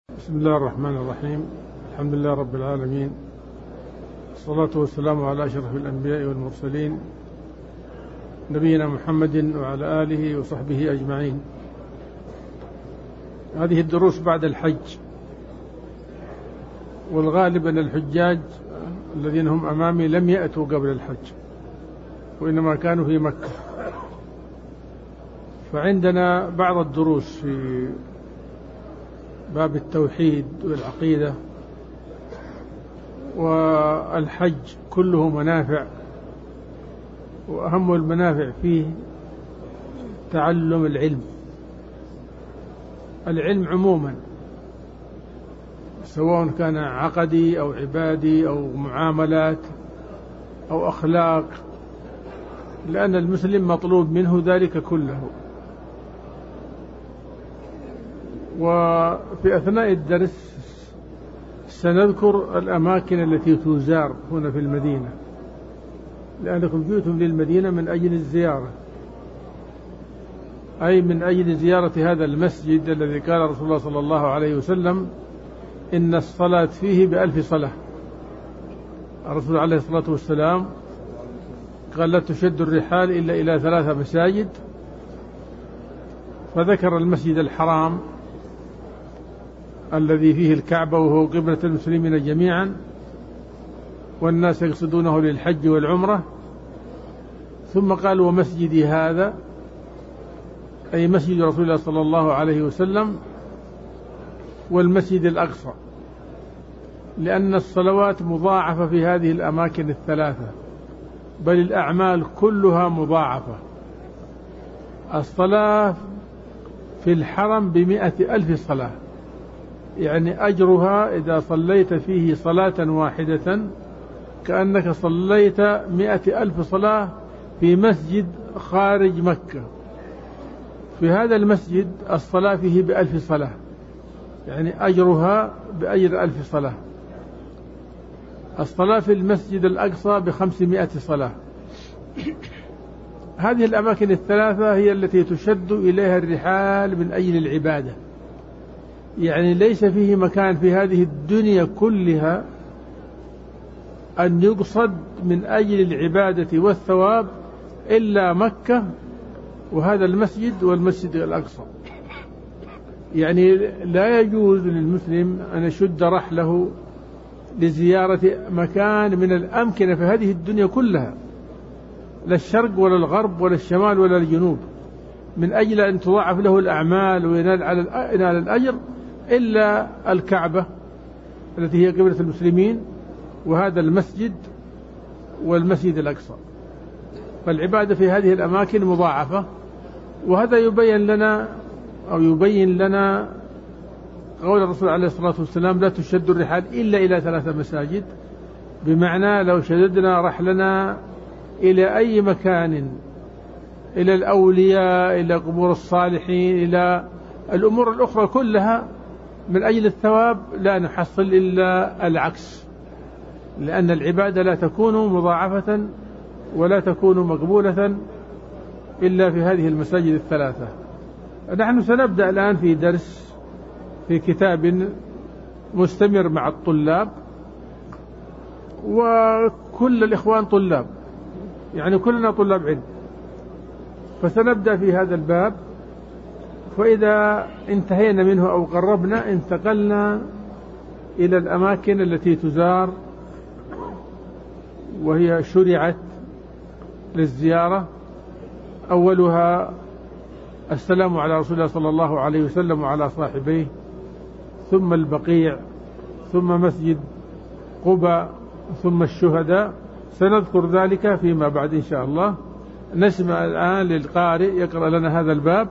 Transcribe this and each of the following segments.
بسم الله الرحمن الرحيم. الحمد لله رب العالمين، الصلاة والسلام على أشرف الأنبياء والمرسلين نبينا محمد وعلى آله وصحبه أجمعين. هذه الدروس بعد الحج، والغالب أن الحجاج الذين هم أمامي لم يأتوا قبل الحج، وإنما كانوا في مكة. فعندنا بعض الدروس في باب التوحيد والعقيدة، والحج كله منافع، وأهم المنافع فيه تعلم العلم عموما، سواء كان عقدي أو عبادي أو معاملات أو أخلاق، لأن المسلم مطلوب منه ذلك كله. وفي أثناء الدرس سنذكر الأماكن التي تزار هنا في المدينة، لأنكم جئتم للمدينة من أجل الزيارة، أي من أجل زيارة هذا المسجد الذي قال رسول الله صلى الله عليه وسلم إن الصلاة فيه ب1000 صلاة. الرسول عليه الصلاة والسلام قال لا تشد الرحال إلا إلى 3 مساجد، فذكر المسجد الحرام الذي فيه الكعبة وهو قبلة المسلمين جميعا، والناس يقصدونه للحج والعمرة. ثم قال ومسجدي هذا، أي مسجد رسول الله صلى الله عليه وسلم، والمسجد الأقصى، لأن الصلوات مضاعفة في هذه الأماكن الثلاثة، بل الأعمال كلها مضاعفة. الصلاة في الحرم ب100,000 صلاة، يعني أجرها إذا صليت فيه صلاة واحدة كأنك صليت 100,000 صلاة في مسجد خارج مكة. في هذا المسجد الصلاة فيه ب1000 صلاة، يعني أجرها بأجر 1000 صلاة. الصلاة في المسجد الأقصى ب500 صلاة. هذه الأماكن الثلاثة هي التي تشد إليها الرحال من أجل العبادة، يعني ليس فيه مكان في هذه الدنيا كلها أن يقصد من أجل العبادة والثواب إلا مكة وهذا المسجد والمسجد الأقصى. يعني لا يجوز للمسلم أن يشد رحله لزيارة مكان من الأمكنة في هذه الدنيا كلها، لا الشرق ولا الغرب ولا الشمال ولا الجنوب، من أجل أن تضاعف له الأعمال وينال على الأجر، إلا الكعبة التي هي قبلة المسلمين وهذا المسجد والمسجد الأقصى. فالعبادة في هذه الأماكن مضاعفة. وهذا يبين لنا قول الرسول عليه الصلاة والسلام لا تشد الرحال إلا إلى 3 مساجد، بمعنى لو شددنا رحلنا إلى أي مكان، إلى الأولياء، إلى قبور الصالحين، إلى الأمور الأخرى كلها من أجل الثواب، لا نحصل إلا العكس، لأن العبادة لا تكون مضاعفة ولا تكون مقبولة إلا في هذه المساجد الثلاثة. نحن سنبدأ الآن في درس في كتاب مستمر مع الطلاب، وكل الإخوان طلاب، يعني كلنا طلاب علم، فسنبدأ في هذا الباب. فإذا انتهينا منه أو قربنا انتقلنا إلى الأماكن التي تزار وهي شرعت للزيارة. أولها السلام على رسول الله صلى الله عليه وسلم وعلى صاحبيه، ثم البقيع، ثم مسجد قباء، ثم الشهداء. سنذكر ذلك فيما بعد إن شاء الله. نسمع الآن للقارئ يقرأ لنا هذا الباب.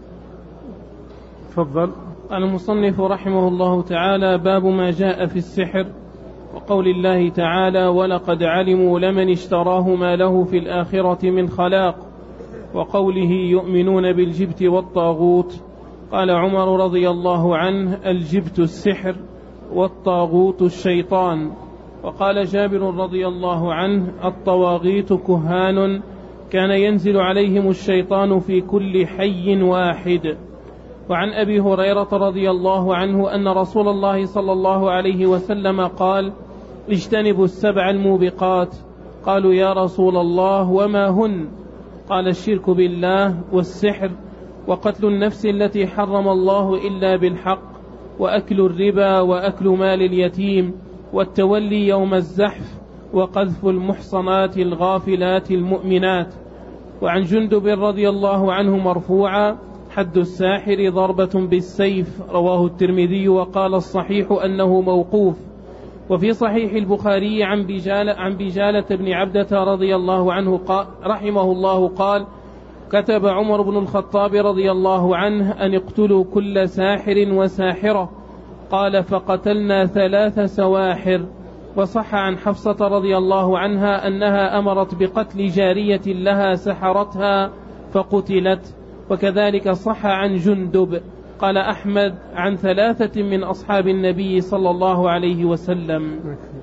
تفضل. قال المصنف رحمه الله تعالى: باب ما جاء في السحر، وقول الله تعالى: ولقد علموا لمن اشتراه ما له في الآخرة من خلاق، وقوله: يؤمنون بالجبت والطاغوت. قال عمر رضي الله عنه: الجبت السحر والطاغوت الشيطان. وقال جابر رضي الله عنه: الطواغيت كهان كان ينزل عليهم الشيطان في كل حي واحد. وعن أبي هريرة رضي الله عنه أن رسول الله صلى الله عليه وسلم قال: اجتنبوا السبع الموبقات. قالوا: يا رسول الله وما هن؟ قال: الشرك بالله، والسحر، وقتل النفس التي حرم الله إلا بالحق، وأكل الربا، وأكل مال اليتيم، والتولي يوم الزحف، وقذف المحصنات الغافلات المؤمنات. وعن جندب رضي الله عنه مرفوعا: حد الساحر ضربة بالسيف. رواه الترمذي وقال الصحيح أنه موقوف. وفي صحيح البخاري عن بجالة بن عبدة رضي الله عنه رحمه الله قال: كتب عمر بن الخطاب رضي الله عنه أن اقتلوا كل ساحر وساحرة. قال: فقتلنا 3 سواحر. وصح عن حفصة رضي الله عنها أنها أمرت بقتل جارية لها سحرتها فقتلت. وكذلك صح عن جندب. قال أحمد: عن 3 من أصحاب النبي صلى الله عليه وسلم.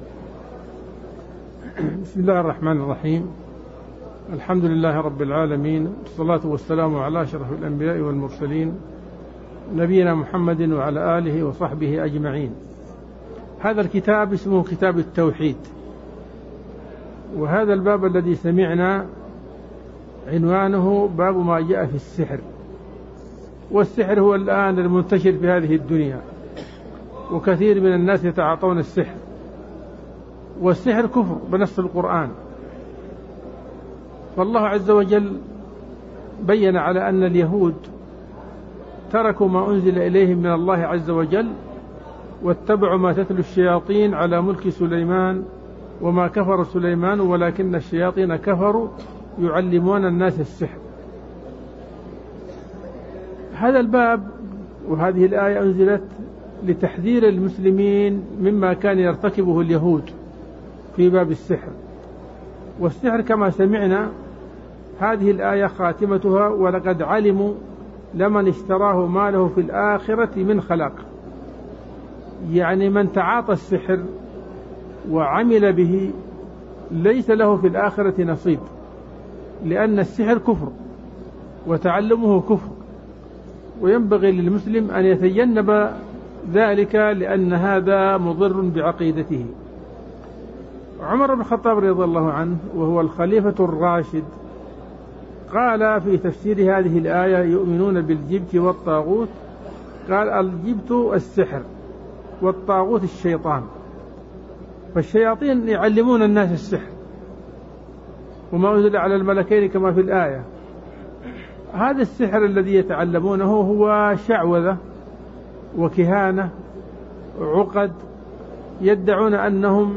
بسم الله الرحمن الرحيم. الحمد لله رب العالمين، والصلاة والسلام على أشرف الأنبياء والمرسلين، نبينا محمد وعلى آله وصحبه أجمعين. هذا الكتاب اسمه كتاب التوحيد، وهذا الباب الذي سمعنا عنوانه باب ما جاء في السحر. والسحر هو الآن المنتشر في هذه الدنيا، وكثير من الناس يتعاطون السحر، والسحر كفر بنص القرآن. فالله عز وجل بين على أن اليهود تركوا ما أنزل إليهم من الله عز وجل واتبعوا ما تتلو الشياطين على ملك سليمان وما كفر سليمان ولكن الشياطين كفروا يعلمون الناس السحر. هذا الباب وهذه الآية أنزلت لتحذير المسلمين مما كان يرتكبه اليهود في باب السحر. والسحر كما سمعنا هذه الآية خاتمتها: ولقد علموا لمن اشتراه ما له في الآخرة من خلاق. يعني من تعاطى السحر وعمل به ليس له في الآخرة نصيب، لأن السحر كفر وتعلمه كفر، وينبغي للمسلم أن يتجنب ذلك لأن هذا مضر بعقيدته. عمر بن الخطاب رضي الله عنه وهو الخليفة الراشد قال في تفسير هذه الآية: يؤمنون بالجبت والطاغوت. قال: الجبت السحر والطاغوت الشيطان. فالشياطين يعلمون الناس السحر وما أنزل على الملكين كما في الآية. هذا السحر الذي يتعلمونه هو شعوذة وكهانة عقد، يدعون أنهم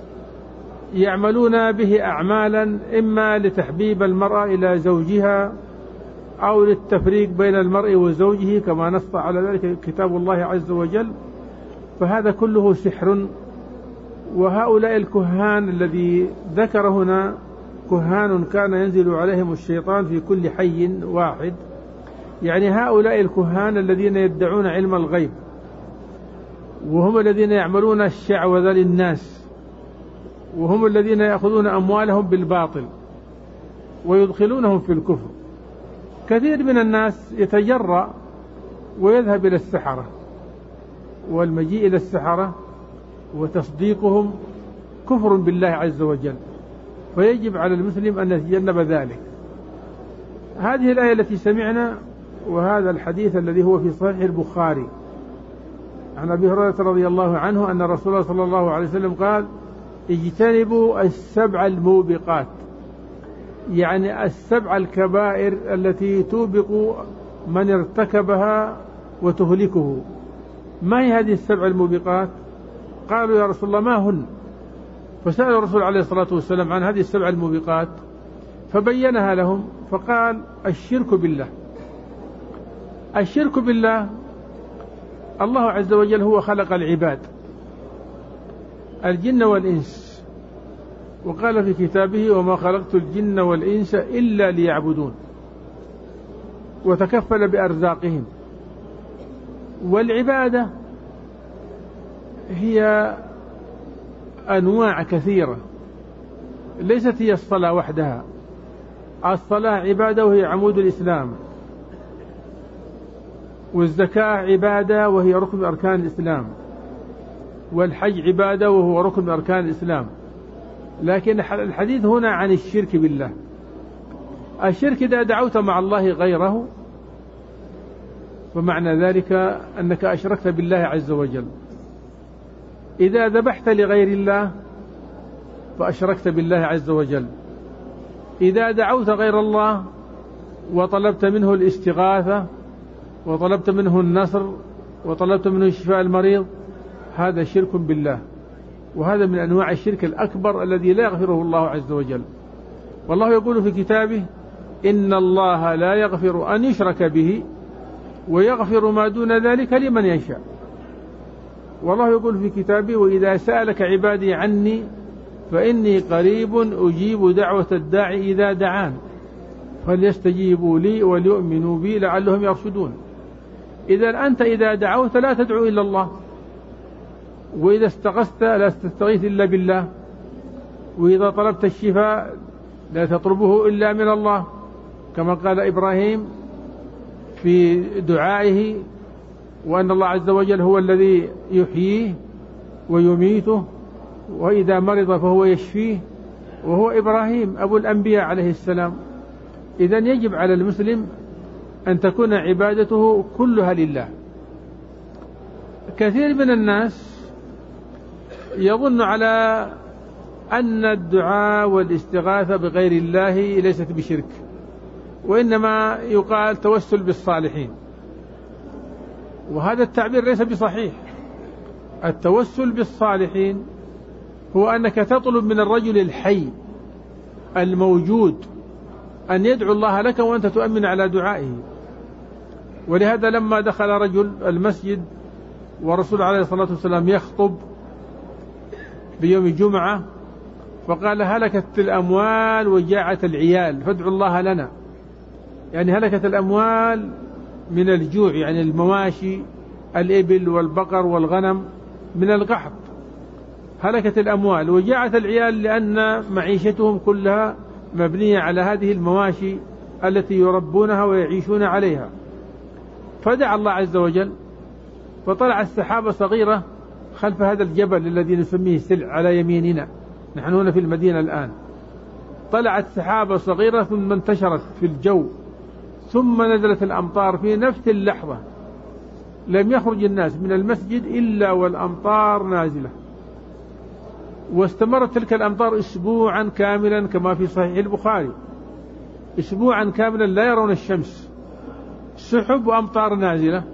يعملون به أعمالا إما لتحبيب المرأة إلى زوجها أو للتفريق بين المرء وزوجه كما نص على ذلك كتاب الله عز وجل. فهذا كله سحر. وهؤلاء الكهان الذي ذكر هنا كهان كان ينزل عليهم الشيطان في كل حي واحد، يعني هؤلاء الكهان الذين يدعون علم الغيب، وهم الذين يعملون الشعوذة للناس، وهم الذين يأخذون أموالهم بالباطل ويدخلونهم في الكفر. كثير من الناس يتجرأ ويذهب إلى السحرة، والمجيء إلى السحرة وتصديقهم كفر بالله عز وجل، فيجب على المسلم أن يتجنب ذلك. هذه الآية التي سمعنا وهذا الحديث الذي هو في صحيح البخاري عن أبي هريرة رضي الله عنه أن رسول الله صلى الله عليه وسلم قال: اجتنبوا السبع الموبقات، يعني السبع الكبائر التي توبق من ارتكبها وتهلكه. ما هي هذه السبع الموبقات؟ قالوا: يا رسول الله ما هن؟ فسأل الرسول عليه الصلاة والسلام عن هذه السبع الموبقات فبينها لهم، فقال: الشرك بالله. الشرك بالله، الله عز وجل هو خلق العباد الجن والإنس، وقال في كتابه: وما خلقت الجن والإنس إلا ليعبدون، وتكفل بأرزاقهم. والعبادة هي أنواع كثيرة، ليست هي الصلاة وحدها. الصلاة عبادة وهي عمود الإسلام، والزكاة عبادة وهي ركن من أركان الإسلام، والحج عبادة وهو ركن من أركان الإسلام. لكن الحديث هنا عن الشرك بالله. الشرك إذا دعوت مع الله غيره فمعنى ذلك أنك أشركت بالله عز وجل. إذا ذبحت لغير الله فأشركت بالله عز وجل. إذا دعوت غير الله وطلبت منه الاستغاثة وطلبت منه النصر وطلبت منه شفاء المريض، هذا شرك بالله، وهذا من أنواع الشرك الأكبر الذي لا يغفره الله عز وجل. والله يقول في كتابه: إن الله لا يغفر أن يشرك به ويغفر ما دون ذلك لمن يشاء. والله يقول في كتابه: وإذا سألك عبادي عني فإني قريب أجيب دعوة الداعي إذا دعان فليستجيبوا لي وليؤمنوا بي لعلهم يرشدون. إذا أنت إذا دعوت لا تدعو إلا الله، وإذا استغثت لا تستغيث إلا بالله، وإذا طلبت الشفاء لا تطلبه إلا من الله، كما قال إبراهيم في دعائه: وأن الله عز وجل هو الذي يحييه ويميته وإذا مرض فهو يشفيه، وهو إبراهيم أبو الأنبياء عليه السلام. إذن يجب على المسلم أن تكون عبادته كلها لله. كثير من الناس يظن على أن الدعاء والاستغاثة بغير الله ليست بشرك، وإنما يقال توسل بالصالحين، وهذا التعبير ليس بصحيح. التوسل بالصالحين هو أنك تطلب من الرجل الحي الموجود أن يدعو الله لك وأنت تؤمن على دعائه. ولهذا لما دخل رجل المسجد ورسول عليه الصلاة والسلام يخطب بيوم الجمعة فقال: هلكت الأموال وجاعت العيال فادعوا الله لنا. يعني هلكت الأموال من الجوع، يعني المواشي الإبل والبقر والغنم من القحط، هلكت الأموال، وجاعت العيال لأن معيشتهم كلها مبنية على هذه المواشي التي يربونها ويعيشون عليها. فدعا الله عز وجل فطلعت سحابة صغيرة خلف هذا الجبل الذي نسميه سلع على يميننا، نحن هنا في المدينة الآن. طلعت سحابة صغيرة ثم انتشرت في الجو، ثم نزلت الأمطار في نفس اللحظة. لم يخرج الناس من المسجد إلا والأمطار نازلة، واستمرت تلك الأمطار أسبوعا كاملا كما في صحيح البخاري. أسبوعا كاملا لا يرون الشمس، سحب وأمطار نازلة.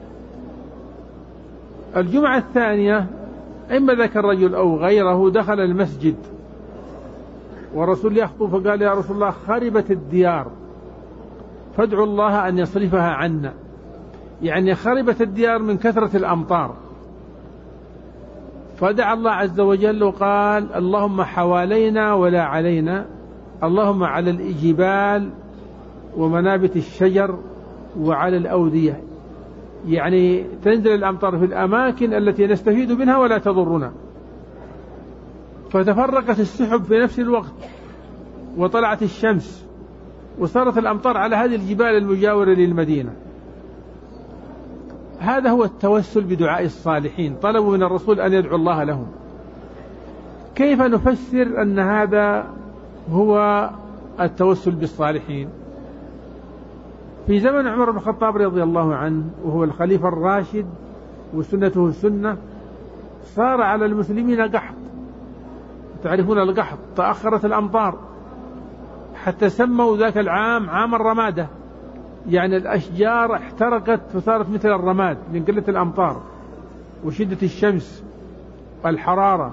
الجمعة الثانية إما ذاك الرجل أو غيره دخل المسجد والرسول يخطب فقال: يا رسول الله خربت الديار فادعوا الله أن يصرفها عنا. يعني خربت الديار من كثرة الأمطار. فدعا الله عز وجل وقال: اللهم حوالينا ولا علينا، اللهم على الجبال ومنابت الشجر وعلى الأودية. يعني تنزل الأمطار في الأماكن التي نستفيد منها ولا تضرنا. فتفرقت السحب في نفس الوقت وطلعت الشمس وصارت الأمطار على هذه الجبال المجاورة للمدينة. هذا هو التوسل بدعاء الصالحين، طلبوا من الرسول أن يدعو الله لهم. كيف نفسر أن هذا هو التوسل بالصالحين؟ في زمن عمر بن الخطاب رضي الله عنه وهو الخليفة الراشد وسنته السنة، صار على المسلمين قحط. تعرفون القحط، تأخرت الأمطار حتى سموا ذاك العام عام الرمادة، يعني الأشجار احترقت فصارت مثل الرماد من قلة الأمطار وشدة الشمس والحرارة.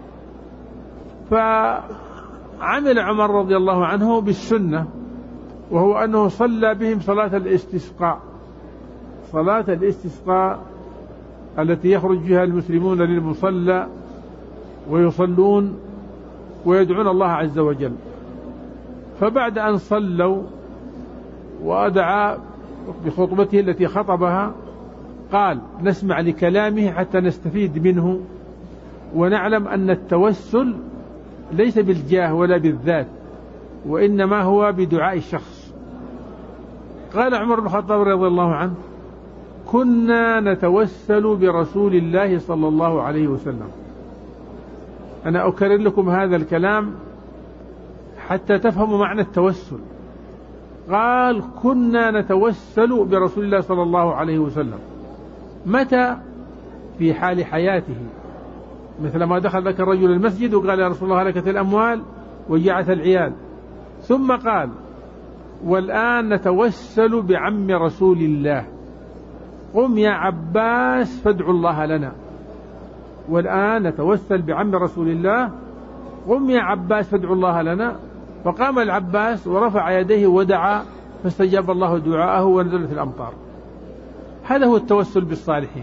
فعمل عمر رضي الله عنه بالسنة، وهو أنه صلى بهم صلاة الاستسقاء، صلاة الاستسقاء التي يخرج بها المسلمون للمصلى ويصلون ويدعون الله عز وجل. فبعد أن صلوا وأدعى بخطبته التي خطبها قال: نسمع لكلامه حتى نستفيد منه ونعلم أن التوسل ليس بالجاه ولا بالذات، وإنما هو بدعاء الشخص. قال عمر بن الخطاب رضي الله عنه: كنا نتوسل برسول الله صلى الله عليه وسلم. أنا أكرر لكم هذا الكلام حتى تفهموا معنى التوسل. قال كنا نتوسل برسول الله صلى الله عليه وسلم. متى؟ في حال حياته، مثل ما دخل ذاك الرجل المسجد وقال يا رسول الله هلكت الأموال وجعت العيال، ثم قال والآن نتوسل بعم رسول الله، قم يا عباس فادعوا الله لنا. والآن نتوسل بعم رسول الله، قم يا عباس فادعوا الله لنا. فقام العباس ورفع يديه ودعا فاستجاب الله دعاءه ونزلت الأمطار. هذا هو التوسل بالصالحين،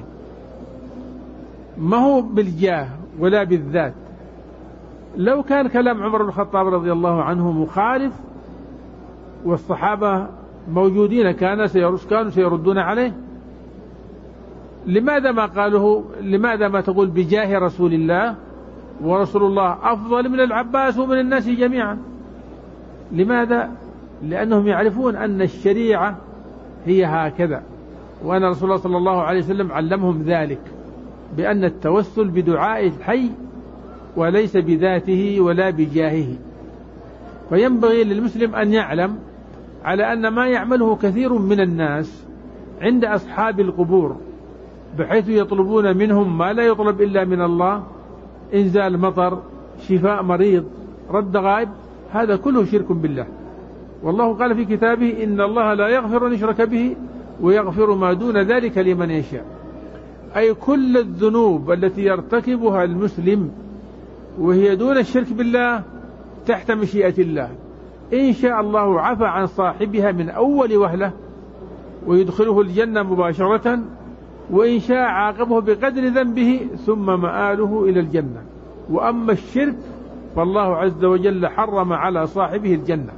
ما هو بالجاه ولا بالذات. لو كان كلام عمر بن الخطاب رضي الله عنه مخالف والصحابة موجودين كانوا سيردون عليه، لماذا ما قاله؟ لماذا ما تقول بجاه رسول الله ورسول الله أفضل من العباس ومن الناس جميعا؟ لماذا؟ لأنهم يعرفون أن الشريعة هي هكذا، وأن رسول الله صلى الله عليه وسلم علمهم ذلك، بأن التوسل بدعاء الحي وليس بذاته ولا بجاهه. فينبغي للمسلم أن يعلم على أن ما يعمله كثير من الناس عند أصحاب القبور، بحيث يطلبون منهم ما لا يطلب إلا من الله، إنزال مطر، شفاء مريض، رد غائب، هذا كله شرك بالله. والله قال في كتابه إن الله لا يغفر أن يشرك به ويغفر ما دون ذلك لمن يشاء. أي كل الذنوب التي يرتكبها المسلم وهي دون الشرك بالله تحت مشيئة الله، إن شاء الله عفى عن صاحبها من أول وهلة ويدخله الجنة مباشرة، وإن شاء عاقبه بقدر ذنبه ثم مآله إلى الجنة. وأما الشرك فالله عز وجل حرم على صاحبه الجنة.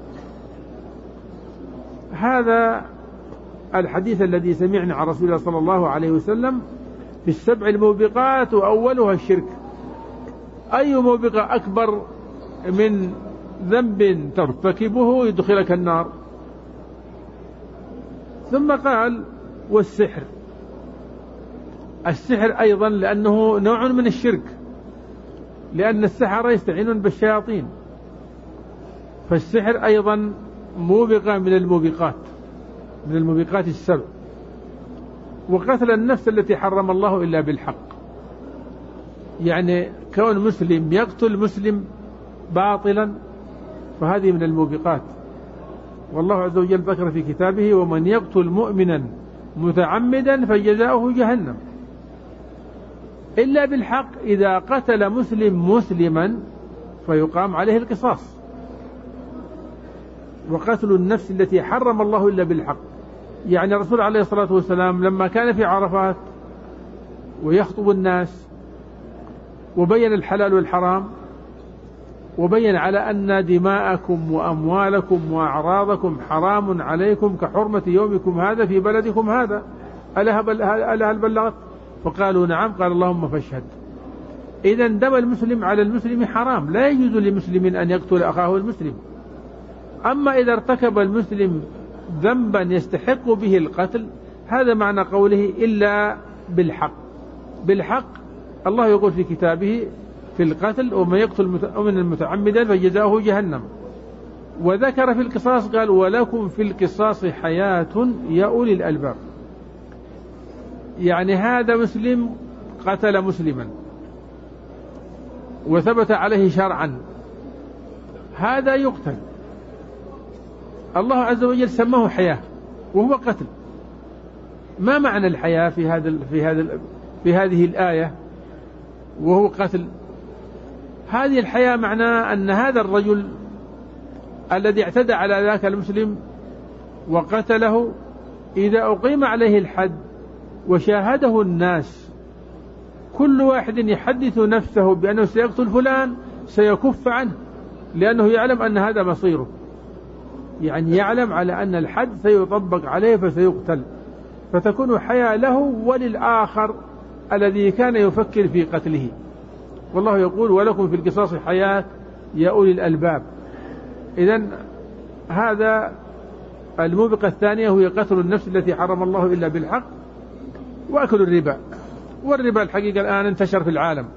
هذا الحديث الذي سمعنا عن رسول الله صلى الله عليه وسلم في السبع الموبقات وأولها الشرك. أي موبقة أكبر من ذنب ترتكبه يدخلك النار؟ ثم قال والسحر. السحر أيضا لأنه نوع من الشرك، لأن السحرة يستعينون بالشياطين، فالسحر أيضا موبقة من الموبقات السبع. وقتل النفس التي حرم الله إلا بالحق، يعني كون مسلم يقتل مسلم باطلا فهذه من الموبقات. والله عز وجل ذكر في كتابه ومن يقتل مؤمنا متعمدا فجزاؤه جهنم، إلا بالحق. إذا قتل مسلم مسلما فيقام عليه القصاص. وقتل النفس التي حرم الله إلا بالحق، يعني الرسول عليه الصلاة والسلام لما كان في عرفات ويخطب الناس وبين الحلال والحرام، وبين على أن دماءكم وأموالكم وأعراضكم حرام عليكم كحرمة يومكم هذا في بلدكم هذا، ألا هل بلغت؟ فقالوا نعم. قال اللهم فاشهد. إذن دم المسلم على المسلم حرام، لا يجوز لمسلم أن يقتل أخاه المسلم. أما إذا ارتكب المسلم ذنبا يستحق به القتل، هذا معنى قوله إلا بالحق. بالحق الله يقول في كتابه في القتل ومن يقتل مؤمنا متعمدا فجزاؤه جهنم. وذكر في القصاص قال ولكم في القصاص حياة يا أولي الألباب. يعني هذا مسلم قتل مسلما وثبت عليه شرعا، هذا يقتل. الله عز وجل سماه حياة وهو قتل. ما معنى الحياة في هذه الآية وهو قتل؟ هذه الحياة معناه أن هذا الرجل الذي اعتدى على ذاك المسلم وقتله إذا أقيم عليه الحد وشاهده الناس كل واحد يحدث نفسه بأنه سيقتل فلان سيكف عنه، لأنه يعلم أن هذا مصيره، يعني يعلم على أن الحد سيطبق عليه فسيقتل، فتكون حياة له وللآخر الذي كان يفكر في قتله. والله يقول ولكم في القصاص حياة يا أولي الألباب. إذن هذا الموبقة الثانية هي قتل النفس التي حرم الله إلا بالحق. وأكل الربا. والربا الحقيقة الآن انتشر في العالم،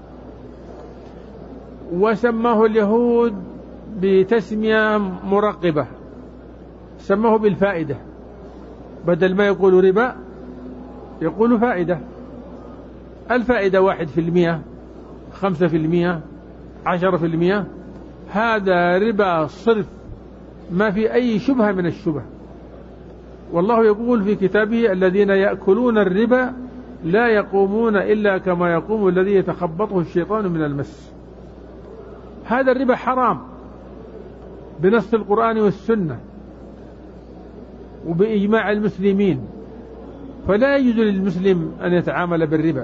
وسماه اليهود بتسمية مرقبة، سماه بالفائدة، بدل ما يقول ربا يقول فائدة. الفائدة 1%، 5%، 10%، هذا ربا صرف، ما في أي شبهة من الشبه. والله يقول في كتابه: الذين يأكلون الربا لا يقومون إلا كما يقوم الذي يتخبطه الشيطان من المس. هذا الربا حرام بنص القرآن والسنة وبإجماع المسلمين، فلا يجوز للمسلم أن يتعامل بالربا.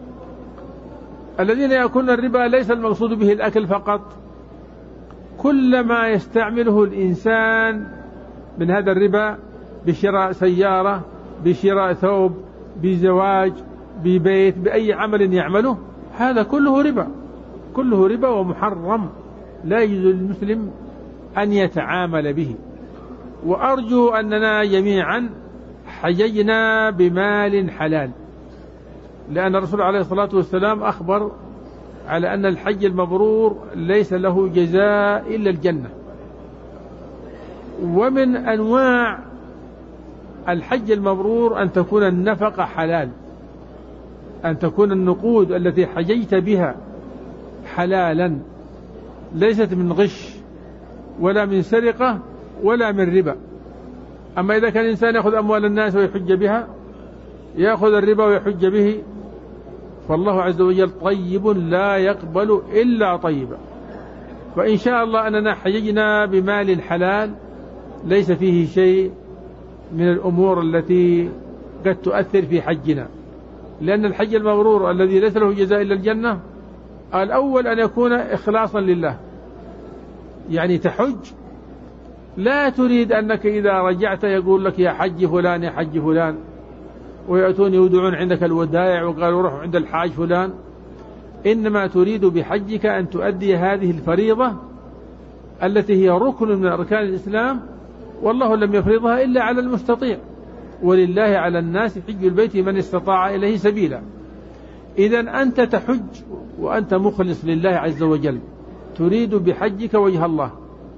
الذين يأكلون الربا ليس المقصود به الأكل فقط، كل ما يستعمله الإنسان من هذا الربا، بشراء سيارة، بشراء ثوب، بزواج، ببيت، بأي عمل يعمله، هذا كله ربا، كله ربا ومحرم، لا يجوز للمسلم أن يتعامل به. وأرجو أننا جميعا حججنا بمال حلال، لأن الرسول عليه الصلاة والسلام أخبر على أن الحج المبرور ليس له جزاء إلا الجنة. ومن أنواع الحج المبرور أن تكون النفقة حلال، أن تكون النقود التي حججت بها حلالا، ليست من غش ولا من سرقة ولا من ربا. أما إذا كان الإنسان يأخذ أموال الناس ويحج بها، يأخذ الربا ويحج به، فالله عز وجل طيب لا يقبل إلا طيبا. فإن شاء الله أننا حججنا بمال حلال ليس فيه شيء من الأمور التي قد تؤثر في حجنا، لأن الحج المبرور الذي ليس له جزاء إلا الجنة، الأول أن يكون إخلاصا لله، يعني تحج لا تريد أنك إذا رجعت يقول لك يا حج فلان يا حج فلان، ويأتون يودعون عندك الودائع وقالوا روح عند الحاج فلان. إنما تريد بحجك أن تؤدي هذه الفريضة التي هي ركن من أركان الإسلام، والله لم يفرضها إلا على المستطيع، ولله على الناس حج البيت من استطاع إليه سبيلا. إذن أنت تحج وأنت مخلص لله عز وجل، تريد بحجك وجه الله.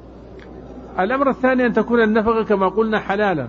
الأمر الثاني أن تكون النفقة كما قلنا حلالا،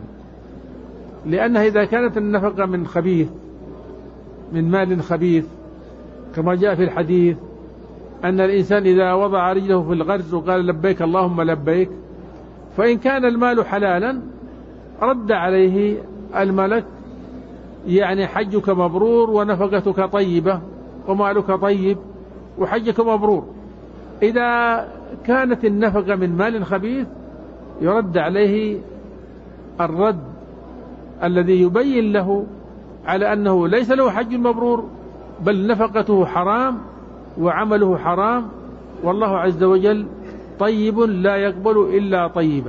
لأنها إذا كانت النفقة من خبيث، من مال خبيث، كما جاء في الحديث أن الإنسان إذا وضع رجله في الغرز وقال لبيك اللهم لبيك، فإن كان المال حلالا رد عليه الملك يعني حجك مبرور ونفقتك طيبة ومالك طيب وحجك مبرور. إذا كانت النفقة من مال خبيث يرد عليه الرد الذي يبين له على أنه ليس له حج مبرور، بل نفقته حرام وعمله حرام، والله عز وجل طيب لا يقبل إلا طيبا.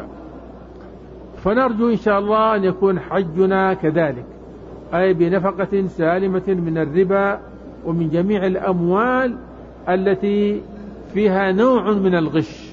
فنرجو إن شاء الله أن يكون حجنا كذلك، أي بنفقة سالمة من الربا ومن جميع الأموال التي فيها نوع من الغش.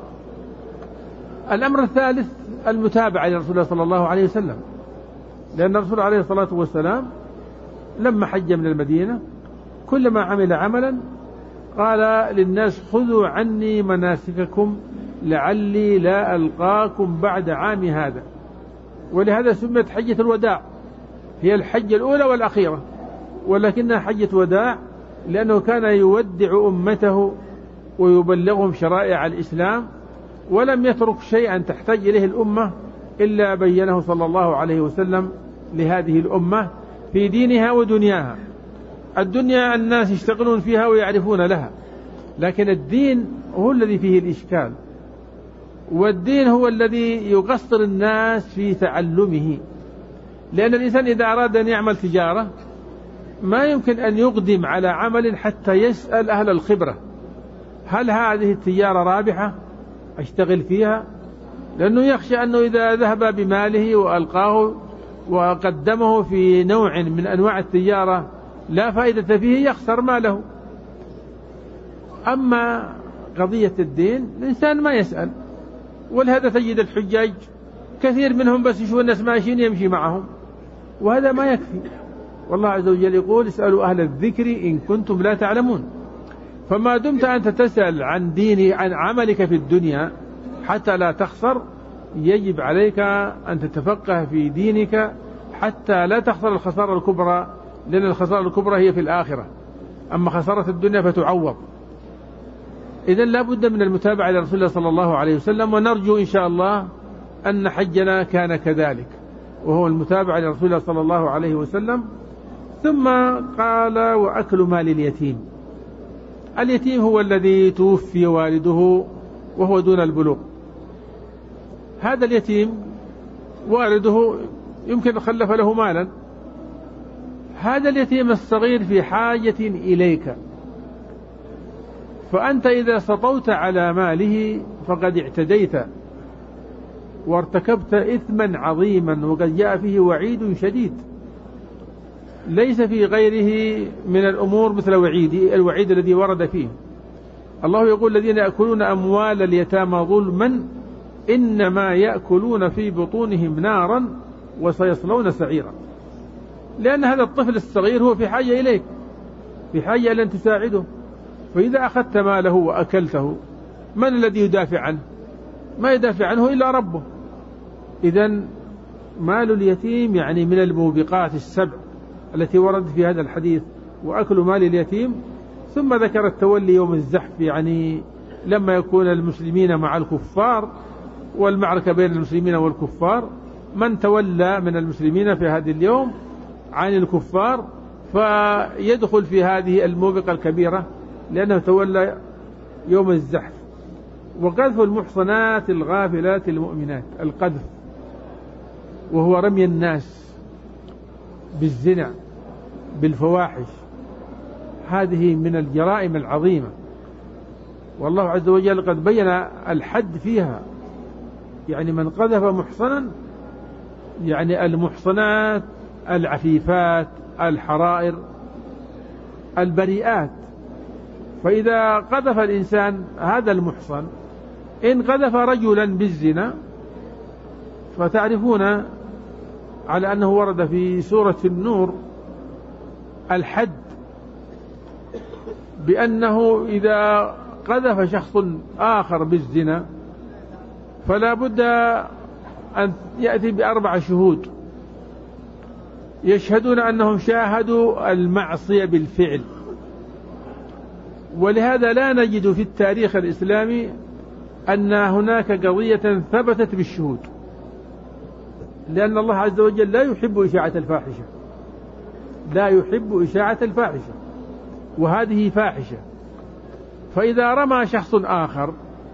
الأمر الثالث المتابعة لرسول الله صلى الله عليه وسلم، لأن الرسول عليه الصلاة والسلام لما حج من المدينة كلما عمل عملا قال للناس خذوا عني مناسككم لعلي لا ألقاكم بعد عام هذا. ولهذا سميت حجة الوداع، هي الحجة الأولى والأخيرة، ولكنها حجة وداع لأنه كان يودع أمته ويبلغهم شرائع الإسلام، ولم يترك شيئا تحتاج إليه الأمة إلا بينه صلى الله عليه وسلم لهذه الأمة في دينها ودنياها. الدنيا الناس يشتغلون فيها ويعرفون لها، لكن الدين هو الذي فيه الإشكال، والدين هو الذي يقصر الناس في تعلمه. لأن الإنسان إذا أراد أن يعمل تجارة ما يمكن أن يقدم على عمل حتى يسأل أهل الخبرة هل هذه التجارة رابحة أشتغل فيها، لأنه يخشى أنه إذا ذهب بماله وألقاه وقدمه في نوع من أنواع التجارة لا فائدة فيه يخسر ماله. أما قضية الدين الإنسان ما يسأل، ولهذا تجد الحجاج كثير منهم بس يشوف الناس ماشيين يمشي معهم، وهذا ما يكفي. والله عز وجل يقول اسألوا أهل الذكر إن كنتم لا تعلمون. فما دمت أنت تسأل عن ديني عن عملك في الدنيا حتى لا تخسر، يجب عليك أن تتفقه في دينك حتى لا تخسر الخسارة الكبرى، لأن الخسارة الكبرى هي في الآخرة، أما خسارة الدنيا فتعوض. إذن لا بد من المتابعة لرسول الله صلى الله عليه وسلم، ونرجو إن شاء الله أن حجنا كان كذلك، وهو المتابعة لرسول الله صلى الله عليه وسلم. ثم قال وأكل مال اليتيم. اليتيم هو الذي توفي والده وهو دون البلوغ. هذا اليتيم والده يمكن خلف له مالا، هذا اليتيم الصغير في حاجة إليك، فأنت إذا سطوت على ماله فقد اعتديت وارتكبت إثما عظيما، وقد جاء فيه وعيد شديد ليس في غيره من الأمور مثل الوعيد الذي ورد فيه. الله يقول الذين يأكلون أموال اليتامى ظلما إنما يأكلون في بطونهم نارا وسيصلون سعيرا. لأن هذا الطفل الصغير هو في حاجة إليك، في حاجة إلى أن تساعده، فإذا أخذت ماله وأكلته من الذي يدافع عنه؟ ما يدافع عنه إلا ربه. إذن مال اليتيم يعني من الموبقات السبع التي وردت في هذا الحديث، وأكل مال اليتيم. ثم ذكر التولي يوم الزحف، يعني لما يكون المسلمين مع الكفار والمعركة بين المسلمين والكفار، من تولى من المسلمين في هذا اليوم عن الكفار فيدخل في هذه الموبقة الكبيرة لأنه تولى يوم الزحف. وقذف المحصنات الغافلات المؤمنات، القذف وهو رمي الناس بالزنا بالفواحش، هذه من الجرائم العظيمة، والله عز وجل قد بين الحد فيها. يعني من قذف محصنا يعني المحصنات العفيفات الحرائر البريئات. فإذا قذف الإنسان هذا المحصن، إن قذف رجلا بالزنا فتعرفون على أنه ورد في سورة النور الحد بأنه إذا قذف شخص آخر بالزنا فلا بد أن يأتي ب4 شهود يشهدون أنهم شاهدوا المعصية بالفعل. ولهذا لا نجد في التاريخ الإسلامي أن هناك قضية ثبتت بالشهود، لأن الله عز وجل لا يحب إشاعة الفاحشة، لا يحب إشاعة الفاحشة، وهذه فاحشة. فإذا رمى شخص آخر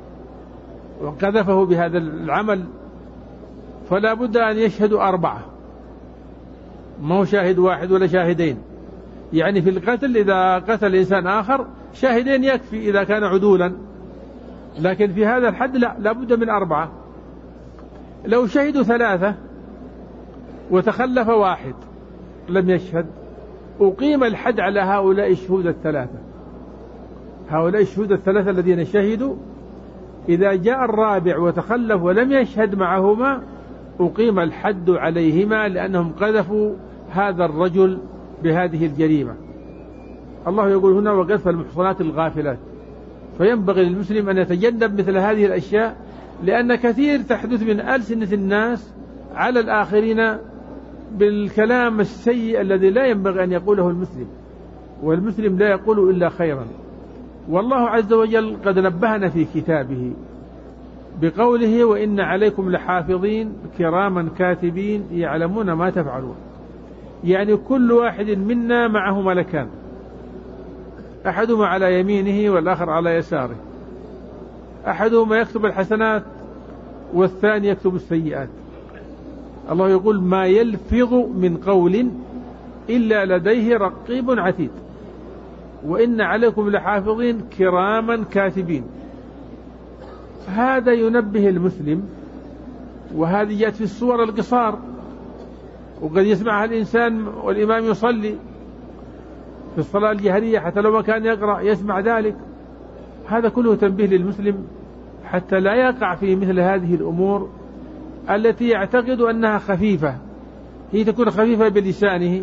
وقذفه بهذا العمل فلا بد أن يشهدوا 4، ما هو شاهد واحد ولا شاهدين. يعني في القتل إذا قتل إنسان آخر شاهدين يكفي إذا كان عدولا، لكن في هذا الحد لا بد من 4. لو شهدوا 3 وتخلف واحد لم يشهد أقيم الحد على هؤلاء الشهود ال3. هؤلاء الشهود ال3 الذين شهدوا إذا جاء الرابع وتخلف ولم يشهد معهما أقيم الحد عليهما، لأنهم قذفوا هذا الرجل بهذه الجريمة. الله يقول هنا وقذف المحصنات الغافلات. فينبغي للمسلم أن يتجنب مثل هذه الأشياء، لأن كثير تحدث من ألسنة الناس على الآخرين بالكلام السيء الذي لا ينبغي أن يقوله المسلم، والمسلم لا يقول إلا خيرا. والله عز وجل قد نبهنا في كتابه بقوله وإن عليكم لحافظين كراما كاتبين يعلمون ما تفعلون. يعني كل واحد منا معه ملكان، أحدهما على يمينه والآخر على يساره، أحدهما يكتب الحسنات والثاني يكتب السيئات. الله يقول ما يلفظ من قول إلا لديه رقيب عتيد، وإن عليكم لحافظين كراما كاتبين. هذا ينبه المسلم، وهذه جاءت في السور القصار، وقد يسمعها الإنسان والإمام يصلي في الصلاة الجهرية حتى لو ما كان يقرأ يسمع ذلك. هذا كله تنبيه للمسلم حتى لا يقع في مثل هذه الأمور التي يعتقد أنها خفيفة. هي تكون خفيفة بلسانه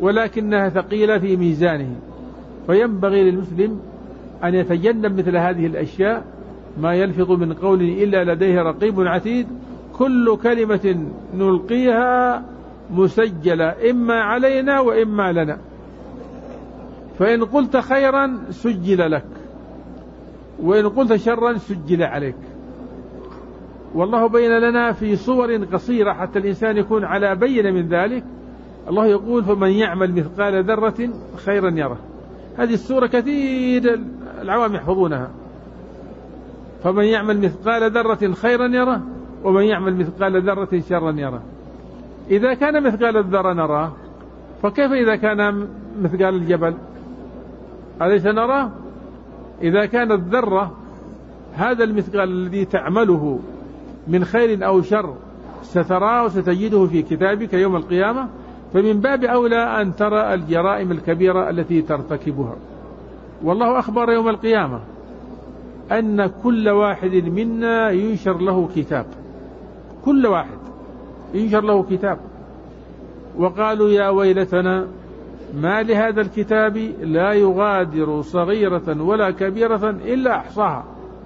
ولكنها ثقيلة في ميزانه، فينبغي للمسلم أن يتجنب مثل هذه الأشياء. ما يلفظ من قول إلا لديه رقيب عتيد، كل كلمة نلقيها مسجلة إما علينا وإما لنا، فإن قلت خيرا سجل لك، وإن قلت شرا سجل عليك. والله بين لنا في صور قصيرة حتى الإنسان يكون على بينة من ذلك. الله يقول فمن يعمل مثقال ذرة خيرا يره. هذه السورة كثير العوام يحفظونها. فمن يعمل مثقال ذرة خيرا يره، ومن يعمل مثقال ذرة شرا يره. إذا كان مثقال الذرة نراه، فكيف إذا كان مثقال الجبل؟ أليس نراه؟ إذا كان الذرة هذا المثقال الذي تعمله من خير أو شر ستراه وستجده في كتابك يوم القيامة، فمن باب أولى أن ترى الجرائم الكبيرة التي ترتكبها. والله أخبر يوم القيامة أن كل واحد منا ينشر له كتاب، كل واحد ينشر له كتاب. وقالوا يا ويلتنا ما لهذا الكتاب لا يغادر صغيرة ولا كبيرة إلا أحصاها.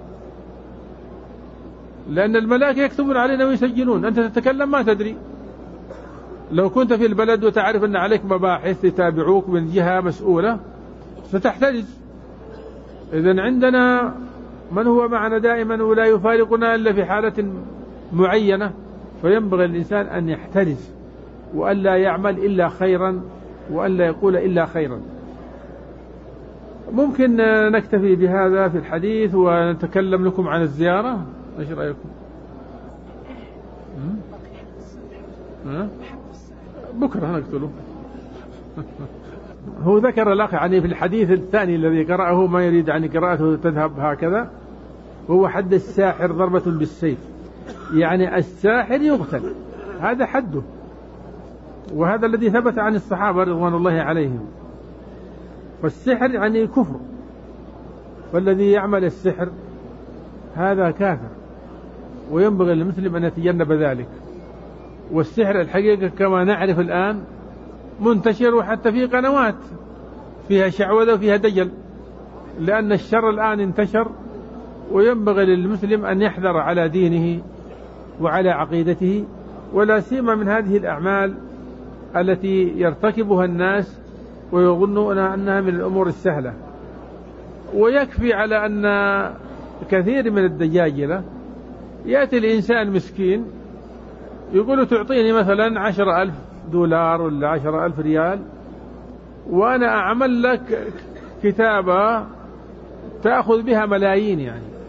لأن الملائكة يكتبون علينا ويسجلون، أنت تتكلم ما تدري. لو كنت في البلد وتعرف أن عليك مباحث يتابعوك من جهة مسؤولة ستحترز. إذن عندنا من هو معنا دائما ولا يفارقنا إلا في حالة معينة، فينبغي الإنسان أن يحترز وألا يعمل إلا خيرا وألا يقول إلا خيرا. ممكن نكتفي بهذا في الحديث ونتكلم لكم عن الزيارة. ايش رأيكم؟ بكرة نقتله. هو ذكر الأخ يعني في الحديث الثاني الذي قرأه ما يريد عن قراءته تذهب هكذا، هو حد الساحر ضربة بالسيف، يعني الساحر يقتل، هذا حده، وهذا الذي ثبت عن الصحابة رضوان الله عليهم. فالسحر يعني كفر، والذي يعمل السحر هذا كافر، وينبغي للمسلم أن يتجنب ذلك. والسحر الحقيقة كما نعرف الآن منتشر، وحتى في قنوات فيها شعوذة وفيها دجل، لأن الشر الآن انتشر. وينبغي للمسلم أن يحذر على دينه وعلى عقيدته، ولا سيما من هذه الأعمال التي يرتكبها الناس ويظنون أنها من الأمور السهلة. ويكفي على أن كثير من الدجاجلة يأتي الإنسان مسكين يقول تعطيني مثلا 10,000 دولار ولا 10,000 ريال، وأنا أعمل لك كتابة تأخذ بها ملايين،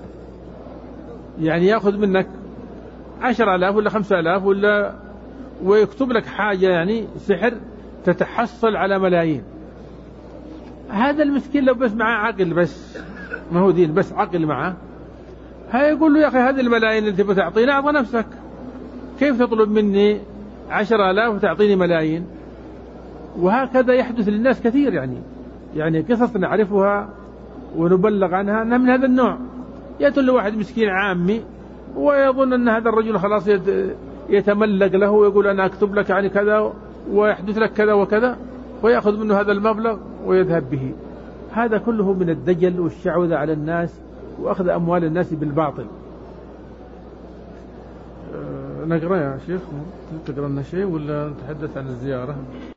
يعني يأخذ منك 10,000 ولا 5,000 ولا، ويكتب لك حاجة يعني سحر تتحصل على ملايين. هذا المسكين لو بس معه عقل، بس ما هو دين، بس عقل معه، هيقول له يا أخي هذه الملايين اللي تبغى تعطيني أعطى نفسك، كيف تطلب مني 10,000 وتعطيني ملايين؟ وهكذا يحدث للناس كثير، يعني قصص نعرفها ونبلغ عنها أنها من هذا النوع. يأتي له واحد مسكين عامي ويظن أن هذا الرجل خلاص يتملق له ويقول أنا أكتب لك يعني كذا ويحدث لك كذا وكذا، ويأخذ منه هذا المبلغ ويذهب به. هذا كله من الدجل والشعوذة على الناس وأخذ أموال الناس بالباطل. نقرأ يا شيخ، تقرأ لنا شيء ولا نتحدث عن الزيارة؟